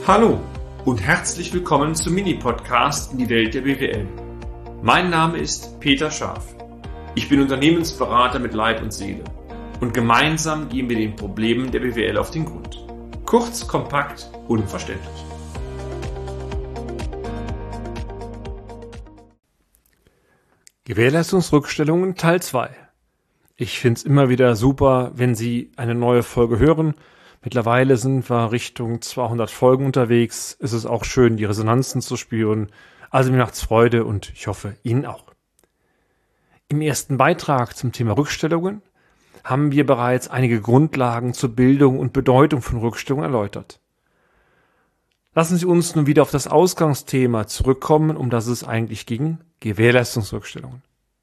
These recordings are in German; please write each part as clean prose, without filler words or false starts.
Hallo und herzlich willkommen zum Mini-Podcast in die Welt der BWL. Mein Name ist Peter Scharf. Ich bin Unternehmensberater mit Leib und Seele und gemeinsam gehen wir den Problemen der BWL auf den Grund. Kurz, kompakt, unverständlich. Gewährleistungsrückstellungen Teil 2. Ich finde es immer wieder super, wenn Sie eine neue Folge hören. Mittlerweile sind wir Richtung 200 Folgen unterwegs. Es ist auch schön, die Resonanzen zu spüren. Also mir macht's Freude und ich hoffe, Ihnen auch. Im ersten Beitrag zum Thema Rückstellungen haben wir bereits einige Grundlagen zur Bildung und Bedeutung von Rückstellungen erläutert. Lassen Sie uns nun wieder auf das Ausgangsthema zurückkommen, um das es eigentlich ging, Gewährleistungsrückstellungen.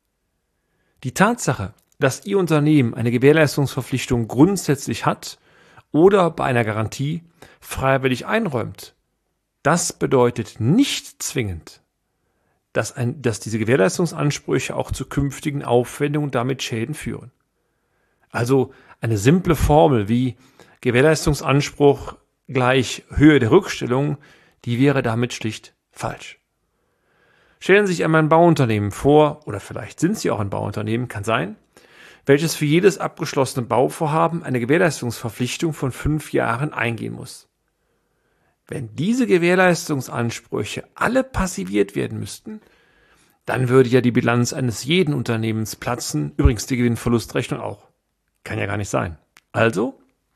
Die Tatsache, dass Ihr Unternehmen eine Gewährleistungsverpflichtung grundsätzlich hat oder bei einer Garantie freiwillig einräumt, das bedeutet nicht zwingend, dass diese Gewährleistungsansprüche auch zu künftigen Aufwendungen und damit Schäden führen. Also eine simple Formel wie Gewährleistungsanspruch gleich Höhe der Rückstellung, die wäre damit schlicht falsch. Stellen Sie sich einmal ein Bauunternehmen vor, oder vielleicht sind Sie auch ein Bauunternehmen, kann sein, welches für jedes abgeschlossene Bauvorhaben eine Gewährleistungsverpflichtung von 5 Jahren eingehen muss. Wenn diese Gewährleistungsansprüche alle passiviert werden müssten, dann würde ja die Bilanz eines jeden Unternehmens platzen, übrigens die Gewinn-Verlust-Rechnung auch. Kann ja gar nicht sein. Also,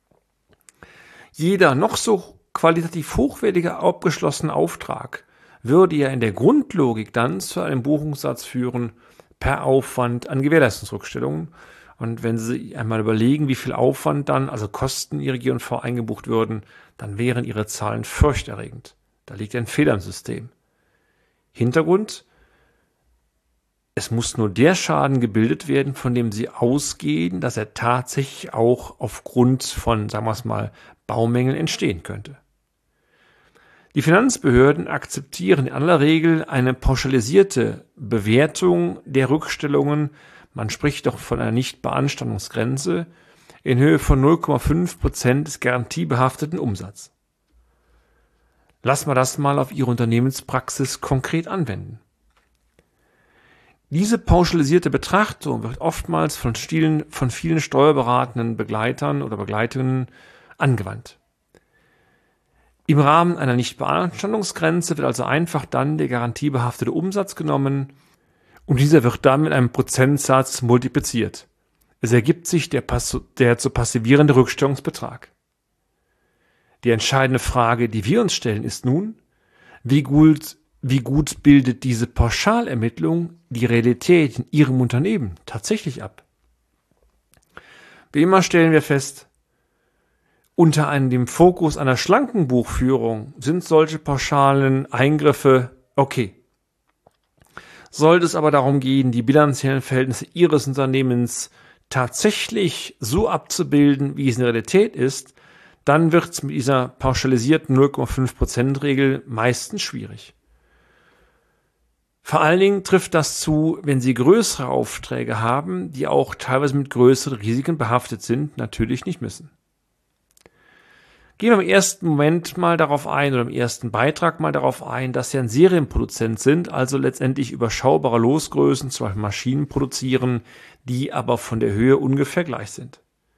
jeder noch so qualitativ hochwertige abgeschlossene Auftrag würde ja in der Grundlogik dann zu einem Buchungssatz führen per Aufwand an Gewährleistungsrückstellungen. Und wenn Sie einmal überlegen, wie viel Aufwand dann, also Kosten Ihre G&V eingebucht würden, dann wären Ihre Zahlen furchterregend. Da liegt ein Fehler im System. Hintergrund: Es muss nur der Schaden gebildet werden, von dem Sie ausgehen, dass er tatsächlich auch aufgrund von, sagen wir es mal, Baumängeln entstehen könnte. Die Finanzbehörden akzeptieren in aller Regel eine pauschalisierte Bewertung der Rückstellungen. Man spricht doch von einer Nichtbeanstandungsgrenze in Höhe von 0,5% des garantiebehafteten Umsatzes. Lassen wir das mal auf Ihre Unternehmenspraxis konkret anwenden. Diese pauschalisierte Betrachtung wird oftmals von vielen steuerberatenden Begleitern oder Begleiterinnen angewandt. Im Rahmen einer Nichtbeanstandungsgrenze wird also einfach dann der garantiebehaftete Umsatz genommen und dieser wird dann mit einem Prozentsatz multipliziert. Es ergibt sich der zu passivierende Rückstellungsbetrag. Die entscheidende Frage, die wir uns stellen, ist nun, wie gut bildet diese Pauschalermittlung die Realität in Ihrem Unternehmen tatsächlich ab? Wie immer stellen wir fest, unter dem Fokus einer schlanken Buchführung sind solche pauschalen Eingriffe okay. Sollte es aber darum gehen, die bilanziellen Verhältnisse Ihres Unternehmens tatsächlich so abzubilden, wie es in der Realität ist, dann wird es mit dieser pauschalisierten 0,5%-Regel meistens schwierig. Vor allen Dingen trifft das zu, wenn Sie größere Aufträge haben, die auch teilweise mit größeren Risiken behaftet sind, natürlich nicht müssen. Gehen wir im ersten Moment mal darauf ein oder im ersten Beitrag mal darauf ein, dass Sie ein Serienproduzent sind, also letztendlich überschaubare Losgrößen, zum Beispiel Maschinen produzieren, die aber von der Höhe ungefähr gleich sind.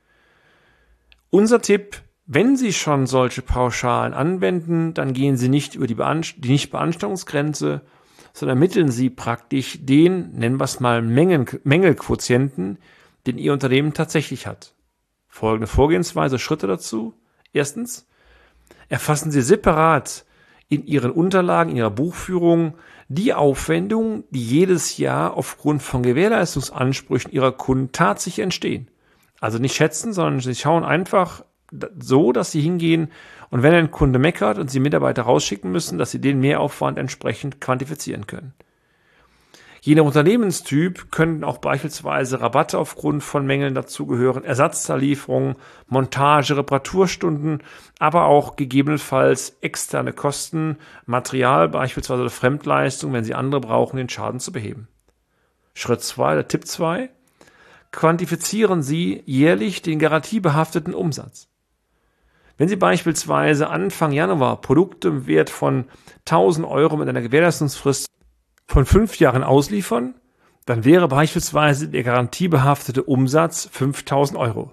Unser Tipp: Wenn Sie schon solche Pauschalen anwenden, dann gehen Sie nicht über die Nichtbeanstandungsgrenze, sondern ermitteln Sie praktisch den, nennen wir es mal, Mängelquotienten, den Ihr Unternehmen tatsächlich hat. Folgende Vorgehensweise, Schritte dazu. Erstens, erfassen Sie separat in Ihren Unterlagen, in Ihrer Buchführung die Aufwendungen, die jedes Jahr aufgrund von Gewährleistungsansprüchen Ihrer Kunden tatsächlich entstehen. Also nicht schätzen, sondern Sie schauen einfach so, dass Sie hingehen und wenn ein Kunde meckert und Sie Mitarbeiter rausschicken müssen, dass Sie den Mehraufwand entsprechend quantifizieren können. Je nach Unternehmenstyp können auch beispielsweise Rabatte aufgrund von Mängeln dazugehören, Ersatzteillieferungen, Montage, Reparaturstunden, aber auch gegebenenfalls externe Kosten, Material, beispielsweise oder Fremdleistung, wenn Sie andere brauchen, den Schaden zu beheben. Schritt 2, der Tipp 2: Quantifizieren Sie jährlich den garantiebehafteten Umsatz. Wenn Sie beispielsweise Anfang Januar Produkte im Wert von 1.000 Euro mit einer Gewährleistungsfrist von 5 Jahren ausliefern, dann wäre beispielsweise der garantiebehaftete Umsatz 5.000 Euro.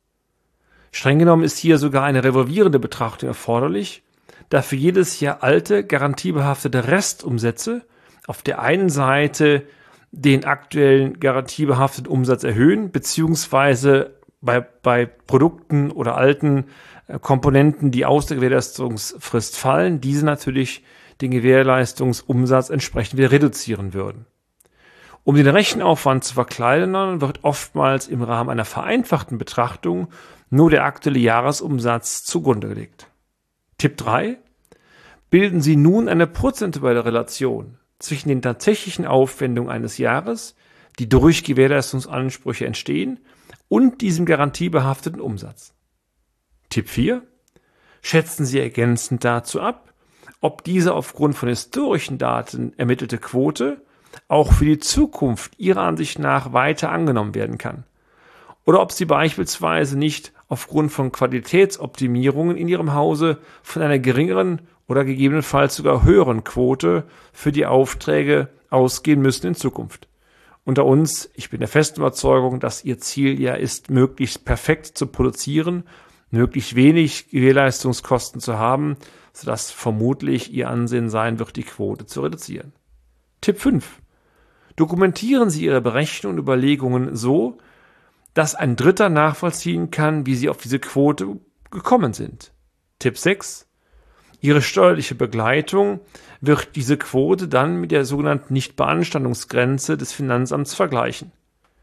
Streng genommen ist hier sogar eine revolvierende Betrachtung erforderlich, da für jedes Jahr alte, garantiebehaftete Restumsätze auf der einen Seite den aktuellen garantiebehafteten Umsatz erhöhen, beziehungsweise bei Produkten oder alten Komponenten, die aus der Gewährleistungsfrist fallen, diese natürlich den Gewährleistungsumsatz entsprechend wieder reduzieren würden. Um den Rechenaufwand zu verkleinern, wird oftmals im Rahmen einer vereinfachten Betrachtung nur der aktuelle Jahresumsatz zugrunde gelegt. Tipp 3. Bilden Sie nun eine prozentuelle Relation zwischen den tatsächlichen Aufwendungen eines Jahres, die durch Gewährleistungsansprüche entstehen, und diesem garantiebehafteten Umsatz. Tipp 4. Schätzen Sie ergänzend dazu ab, ob diese aufgrund von historischen Daten ermittelte Quote auch für die Zukunft Ihrer Ansicht nach weiter angenommen werden kann. Oder ob Sie beispielsweise nicht aufgrund von Qualitätsoptimierungen in Ihrem Hause von einer geringeren oder gegebenenfalls sogar höheren Quote für die Aufträge ausgehen müssen in Zukunft. Unter uns, ich bin der festen Überzeugung, dass Ihr Ziel ja ist, möglichst perfekt zu produzieren, möglichst wenig Gewährleistungskosten zu haben, sodass vermutlich Ihr Ansehen sein wird, die Quote zu reduzieren. Tipp 5. Dokumentieren Sie Ihre Berechnungen und Überlegungen so, dass ein Dritter nachvollziehen kann, wie Sie auf diese Quote gekommen sind. Tipp 6. Ihre steuerliche Begleitung wird diese Quote dann mit der sogenannten Nichtbeanstandungsgrenze des Finanzamts vergleichen.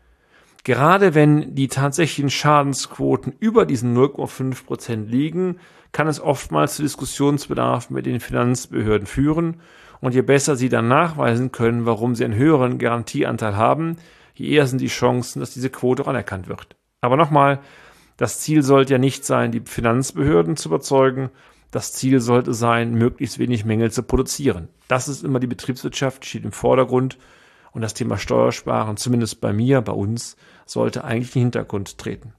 Gerade wenn die tatsächlichen Schadensquoten über diesen 0,5% liegen, kann es oftmals zu Diskussionsbedarf mit den Finanzbehörden führen. Und je besser Sie dann nachweisen können, warum Sie einen höheren Garantieanteil haben, je eher sind die Chancen, dass diese Quote auch anerkannt wird. Aber nochmal, das Ziel sollte ja nicht sein, die Finanzbehörden zu überzeugen. Das Ziel sollte sein, möglichst wenig Mängel zu produzieren. Das ist immer die Betriebswirtschaft, steht im Vordergrund. Und das Thema Steuersparen, zumindest bei mir, bei uns, sollte eigentlich in den Hintergrund treten.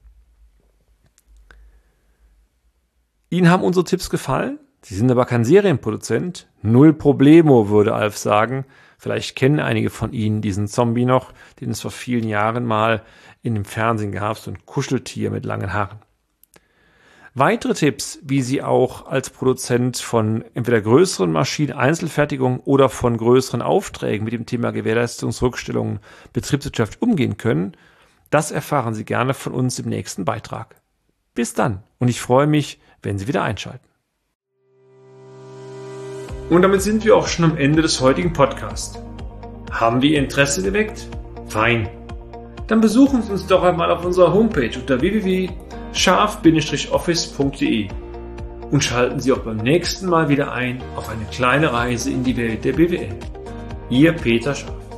Ihnen haben unsere Tipps gefallen? Sie sind aber kein Serienproduzent. Null Problemo, würde Alf sagen. Vielleicht kennen einige von Ihnen diesen Zombie noch, den es vor vielen Jahren mal in dem Fernsehen gab, so ein Kuscheltier mit langen Haaren. Weitere Tipps, wie Sie auch als Produzent von entweder größeren Maschinen, Einzelfertigung oder von größeren Aufträgen mit dem Thema Gewährleistungsrückstellungen, Betriebswirtschaft umgehen können, das erfahren Sie gerne von uns im nächsten Beitrag. Bis dann und ich freue mich, wenn Sie wieder einschalten. Und damit sind wir auch schon am Ende des heutigen Podcasts. Haben wir Ihr Interesse geweckt? Fein. Dann besuchen Sie uns doch einmal auf unserer Homepage unter www.scharf-office.de und schalten Sie auch beim nächsten Mal wieder ein auf eine kleine Reise in die Welt der BWL. Ihr Peter Scharf.